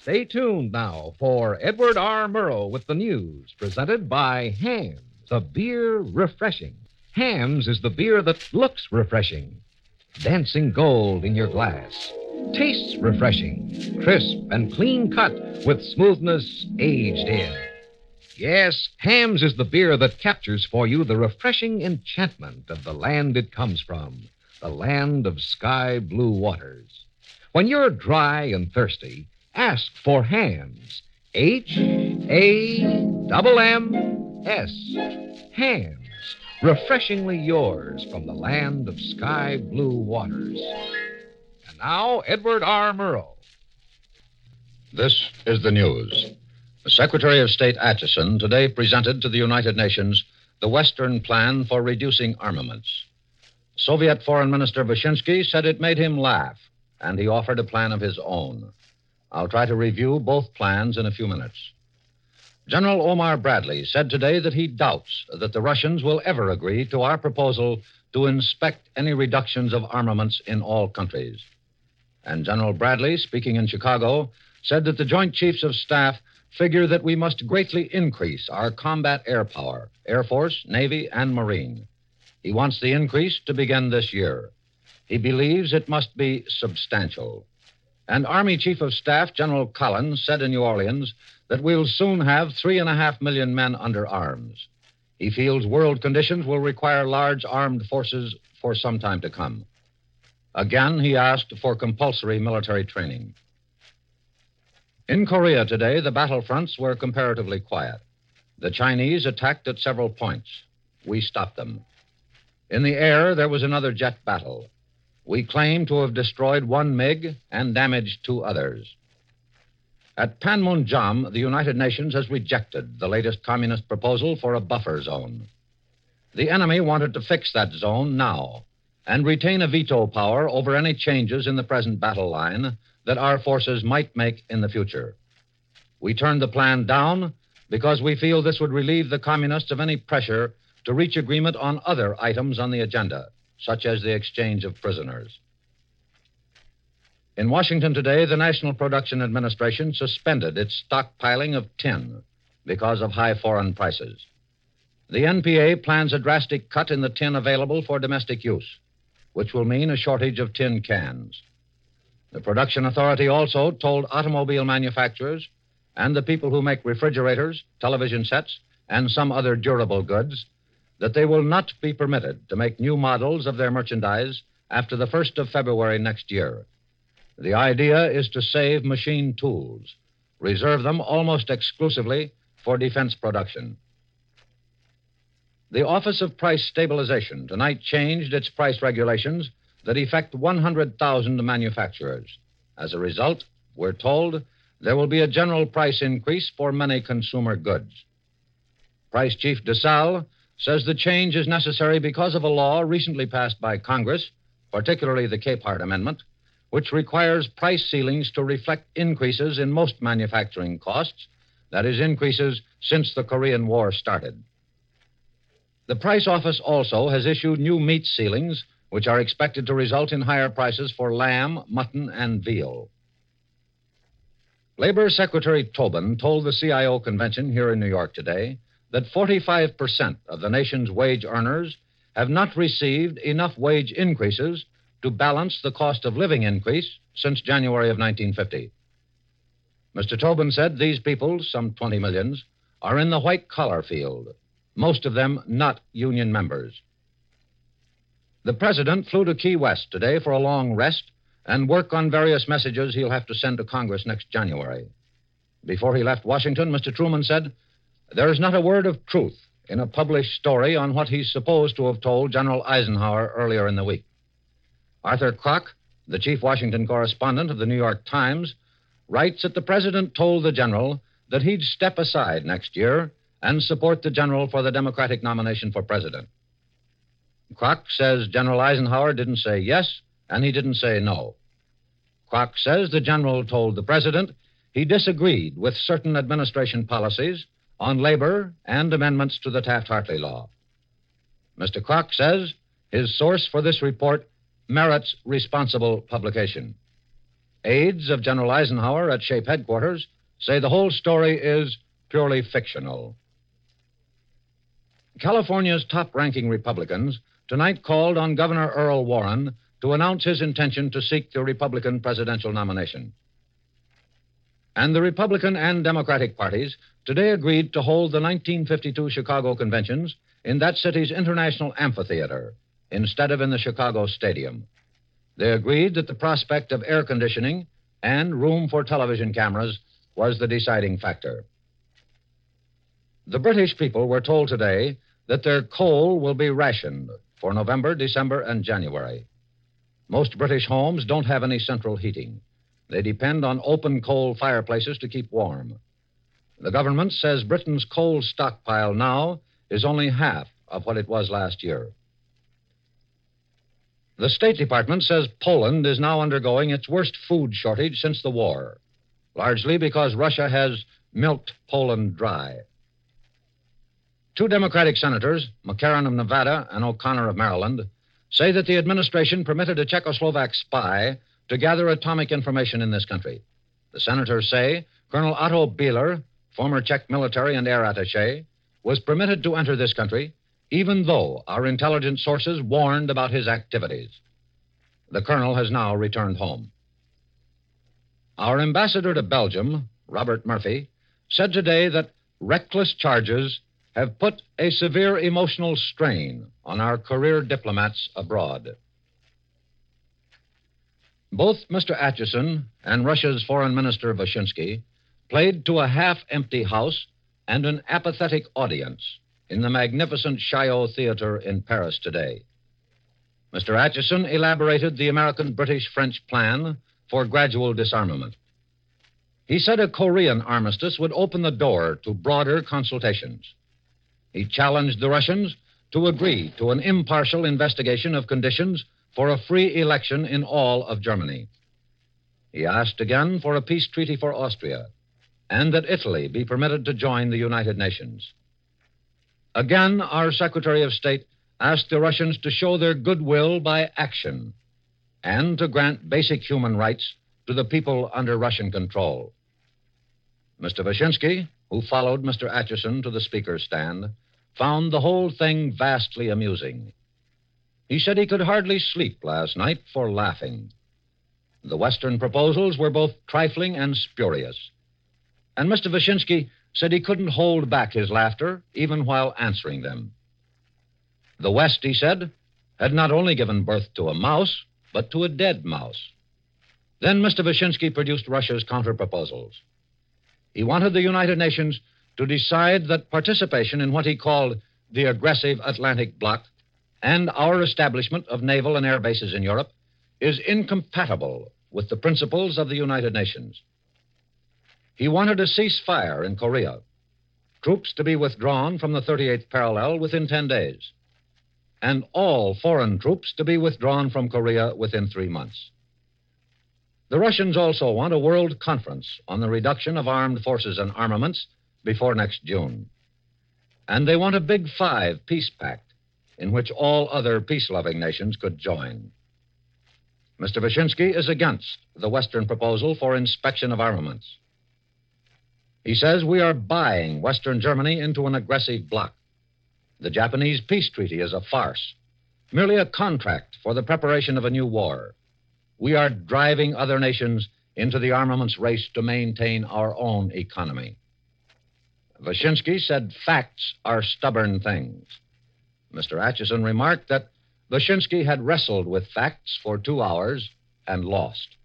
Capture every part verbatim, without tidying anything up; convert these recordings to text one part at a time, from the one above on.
Stay tuned now for Edward R. Murrow with the news, presented by Hamm's, the beer refreshing. Hamm's is the beer that looks refreshing. Dancing gold in your glass. Tastes refreshing, crisp and clean cut with smoothness aged in. Yes, Hamm's is the beer that captures for you the refreshing enchantment of the land it comes from, the land of sky blue waters. When you're dry and thirsty, ask for Hamm's. H A M M S. Hamm's, refreshingly yours from the land of sky blue waters. And now, Edward R. Murrow. This is the news. The Secretary of State Acheson today presented to the United Nations the Western Plan for reducing armaments. Soviet Foreign Minister Vyshinsky said it made him laugh, and he offered a plan of his own. I'll try to review both plans in a few minutes. General Omar Bradley said today that he doubts that the Russians will ever agree to our proposal to inspect any reductions of armaments in all countries. And General Bradley, speaking in Chicago, said that the Joint Chiefs of Staff figure that we must greatly increase our combat air power, Air Force, Navy, and Marine. He wants the increase to begin this year. He believes it must be substantial. And Army Chief of Staff General Collins said in New Orleans that we'll soon have three and a half million men under arms. He feels world conditions will require large armed forces for some time to come. Again, he asked for compulsory military training. In Korea today, the battlefronts were comparatively quiet. The Chinese attacked at several points. We stopped them. In the air, there was another jet battle. We claim to have destroyed one MiG and damaged two others. At Panmunjom, the United Nations has rejected the latest communist proposal for a buffer zone. The enemy wanted to fix that zone now and retain a veto power over any changes in the present battle line that our forces might make in the future. We turned the plan down because we feel this would relieve the communists of any pressure to reach agreement on other items on the agenda, such as the exchange of prisoners. In Washington today, the National Production Administration suspended its stockpiling of tin because of high foreign prices. The N P A plans a drastic cut in the tin available for domestic use, which will mean a shortage of tin cans. The Production Authority also told automobile manufacturers and the people who make refrigerators, television sets, and some other durable goods that they will not be permitted to make new models of their merchandise after the first of February next year. The idea is to save machine tools, reserve them almost exclusively for defense production. The Office of Price Stabilization tonight changed its price regulations that affect one hundred thousand manufacturers. As a result, we're told there will be a general price increase for many consumer goods. Price Chief DeSalle says the change is necessary because of a law recently passed by Congress, particularly the Capehart Amendment, which requires price ceilings to reflect increases in most manufacturing costs, that is, increases since the Korean War started. The Price Office also has issued new meat ceilings, which are expected to result in higher prices for lamb, mutton, and veal. Labor Secretary Tobin told the C I O convention here in New York today that forty-five percent of the nation's wage earners have not received enough wage increases to balance the cost of living increase since January of nineteen fifty. Mister Tobin said these people, some twenty millions, are in the white-collar field, most of them not union members. The president flew to Key West today for a long rest and work on various messages he'll have to send to Congress next January. Before he left Washington, Mister Truman said, "There is not a word of truth in a published story on what he's supposed to have told General Eisenhower earlier in the week." Arthur Kroc, the chief Washington correspondent of the New York Times, writes that the president told the general that he'd step aside next year and support the general for the Democratic nomination for president. Kroc says General Eisenhower didn't say yes, and he didn't say no. Kroc says the general told the president he disagreed with certain administration policies on labor and amendments to the Taft-Hartley law. Mister Kroc says his source for this report merits responsible publication. Aides of General Eisenhower at SHAPE headquarters say the whole story is purely fictional. California's top-ranking Republicans tonight called on Governor Earl Warren to announce his intention to seek the Republican presidential nomination. And the Republican and Democratic parties today agreed to hold the nineteen fifty-two Chicago conventions in that city's International Amphitheater instead of in the Chicago Stadium. They agreed that the prospect of air conditioning and room for television cameras was the deciding factor. The British people were told today that their coal will be rationed for November, December, and January. Most British homes don't have any central heating. They depend on open coal fireplaces to keep warm. The government says Britain's coal stockpile now is only half of what it was last year. The State Department says Poland is now undergoing its worst food shortage since the war, largely because Russia has milked Poland dry. Two Democratic senators, McCarran of Nevada and O'Connor of Maryland, say that the administration permitted a Czechoslovak spy to gather atomic information in this country. The senators say Colonel Otto Bieler, former Czech military and air attaché, was permitted to enter this country, even though our intelligence sources warned about his activities. The colonel has now returned home. Our ambassador to Belgium, Robert Murphy, said today that reckless charges have put a severe emotional strain on our career diplomats abroad. Both Mister Acheson and Russia's Foreign Minister Vyshinsky played to a half-empty house and an apathetic audience in the magnificent Chaillot Theater in Paris today. Mister Acheson elaborated the American-British-French plan for gradual disarmament. He said a Korean armistice would open the door to broader consultations. He challenged the Russians to agree to an impartial investigation of conditions for a free election in all of Germany. He asked again for a peace treaty for Austria and that Italy be permitted to join the United Nations. Again, our Secretary of State asked the Russians to show their goodwill by action and to grant basic human rights to the people under Russian control. Mister Vyshinsky, who followed Mister Acheson to the speaker's stand, found the whole thing vastly amusing. He said he could hardly sleep last night for laughing. The Western proposals were both trifling and spurious. And Mister Vyshinsky said he couldn't hold back his laughter even while answering them. The West, he said, had not only given birth to a mouse, but to a dead mouse. Then Mister Vyshinsky produced Russia's counterproposals. He wanted the United Nations to decide that participation in what he called the aggressive Atlantic Bloc and our establishment of naval and air bases in Europe is incompatible with the principles of the United Nations. He wanted a ceasefire in Korea, troops to be withdrawn from the thirty-eighth parallel within ten days, and all foreign troops to be withdrawn from Korea within three months. The Russians also want a world conference on the reduction of armed forces and armaments before next June. And they want a Big Five peace pact in which all other peace-loving nations could join. Mister Vyshinsky is against the Western proposal for inspection of armaments. He says we are buying Western Germany into an aggressive bloc. The Japanese peace treaty is a farce, merely a contract for the preparation of a new war. We are driving other nations into the armaments race to maintain our own economy. Vyshinsky said facts are stubborn things. Mister Acheson remarked that Vyshinsky had wrestled with facts for two hours and lost.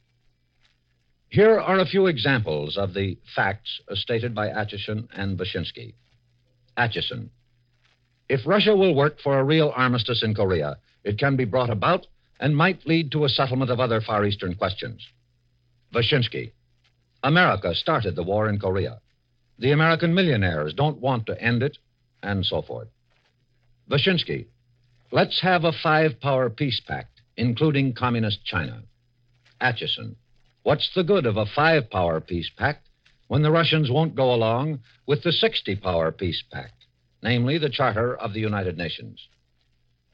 Here are a few examples of the facts stated by Acheson and Vyshinsky. Acheson: if Russia will work for a real armistice in Korea, it can be brought about and might lead to a settlement of other Far Eastern questions. Vyshinsky: America started the war in Korea. The American millionaires don't want to end it, and so forth. Vyshinsky: let's have a five-power peace pact, including Communist China. Acheson: what's the good of a five-power peace pact when the Russians won't go along with the sixty-power peace pact, namely the Charter of the United Nations?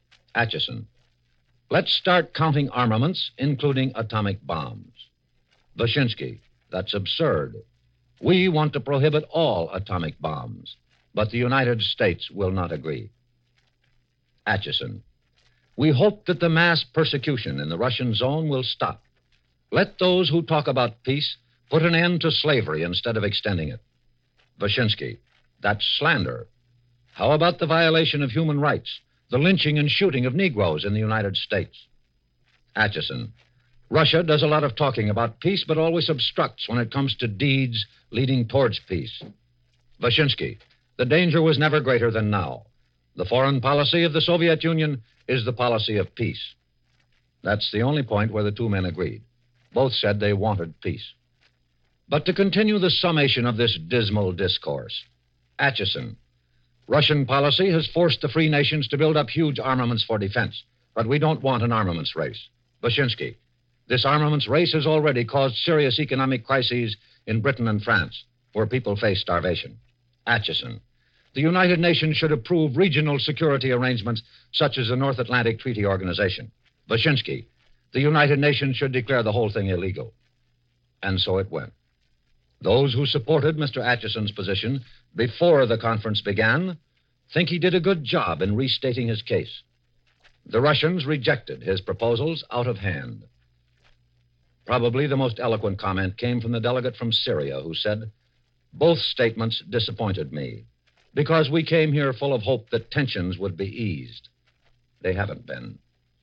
Acheson: let's start counting armaments, including atomic bombs. Wyszynski, that's absurd. We want to prohibit all atomic bombs, but the United States will not agree. Acheson, we hope that the mass persecution in the Russian zone will stop. Let those who talk about peace put an end to slavery instead of extending it. Wyszynski, that's slander. How about the violation of human rights, the lynching and shooting of Negroes in the United States? Acheson, Russia does a lot of talking about peace, but always obstructs when it comes to deeds leading towards peace. Wyszynski, the danger was never greater than now. The foreign policy of the Soviet Union is the policy of peace. That's the only point where the two men agreed. Both said they wanted peace. But to continue the summation of this dismal discourse, Acheson, Russian policy has forced the free nations to build up huge armaments for defense, but we don't want an armaments race. Wyszynski, this armaments race has already caused serious economic crises in Britain and France, where people face starvation. Acheson, the United Nations should approve regional security arrangements such as the North Atlantic Treaty Organization. Wyszynski, the United Nations should declare the whole thing illegal. And so it went. Those who supported Mister Acheson's position before the conference began think he did a good job in restating his case. The Russians rejected his proposals out of hand. Probably the most eloquent comment came from the delegate from Syria, who said, "Both statements disappointed me because we came here full of hope that tensions would be eased. They haven't been."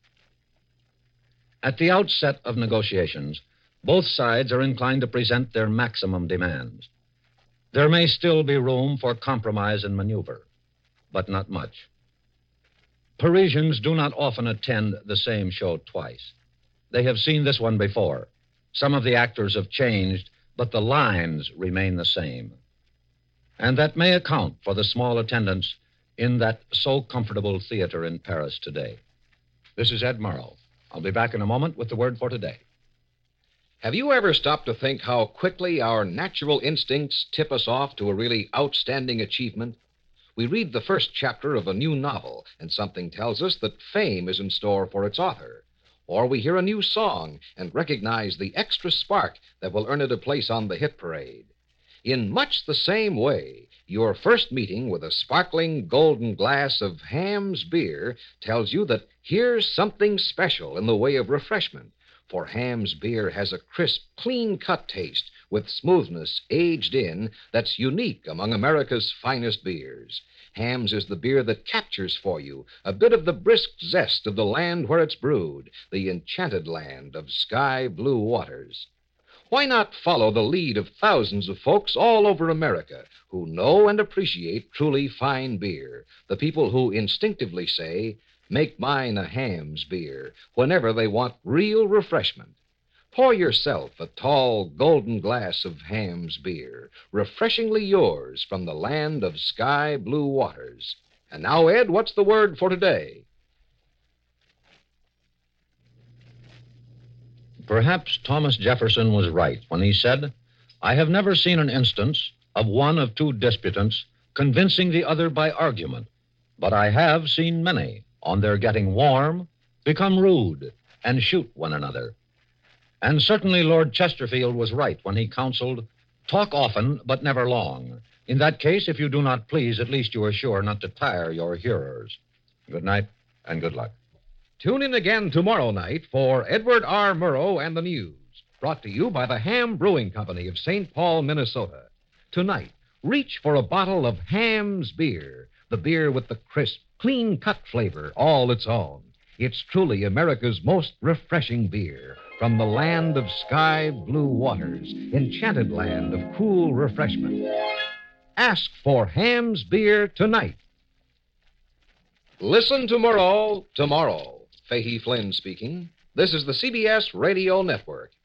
At the outset of negotiations, both sides are inclined to present their maximum demands. There may still be room for compromise and maneuver, but not much. Parisians do not often attend the same show twice. They have seen this one before. Some of the actors have changed, but the lines remain the same. And that may account for the small attendance in that so comfortable theater in Paris today. This is Ed Murrow. I'll be back in a moment with the word for today. Have you ever stopped to think how quickly our natural instincts tip us off to a really outstanding achievement? We read the first chapter of a new novel, and something tells us that fame is in store for its author. Or we hear a new song and recognize the extra spark that will earn it a place on the hit parade. In much the same way, your first meeting with a sparkling golden glass of Hamm's beer tells you that here's something special in the way of refreshment. For Hamm's beer has a crisp, clean-cut taste with smoothness aged in that's unique among America's finest beers. Hamm's is the beer that captures for you a bit of the brisk zest of the land where it's brewed, the enchanted land of sky-blue waters. Why not follow the lead of thousands of folks all over America who know and appreciate truly fine beer, the people who instinctively say, "Make mine a Hamm's beer," whenever they want real refreshment? Pour yourself a tall, golden glass of Hamm's beer, refreshingly yours from the land of sky-blue waters. And now, Ed, what's the word for today? Perhaps Thomas Jefferson was right when he said, "I have never seen an instance of one of two disputants convincing the other by argument, but I have seen many, on their getting warm, become rude and shoot one another." And certainly Lord Chesterfield was right when he counseled, "Talk often, but never long. In that case, if you do not please, at least you are sure not to tire your hearers." Good night and good luck. Tune in again tomorrow night for Edward R. Murrow and the News, brought to you by the Ham Brewing Company of Saint Paul, Minnesota. Tonight, reach for a bottle of Hamm's beer, the beer with the crisp, clean-cut flavor all its own. It's truly America's most refreshing beer from the land of sky-blue waters, enchanted land of cool refreshment. Ask for Hamm's beer tonight. Listen to Murrow tomorrow. Fahey Flynn speaking. This is the C B S Radio Network.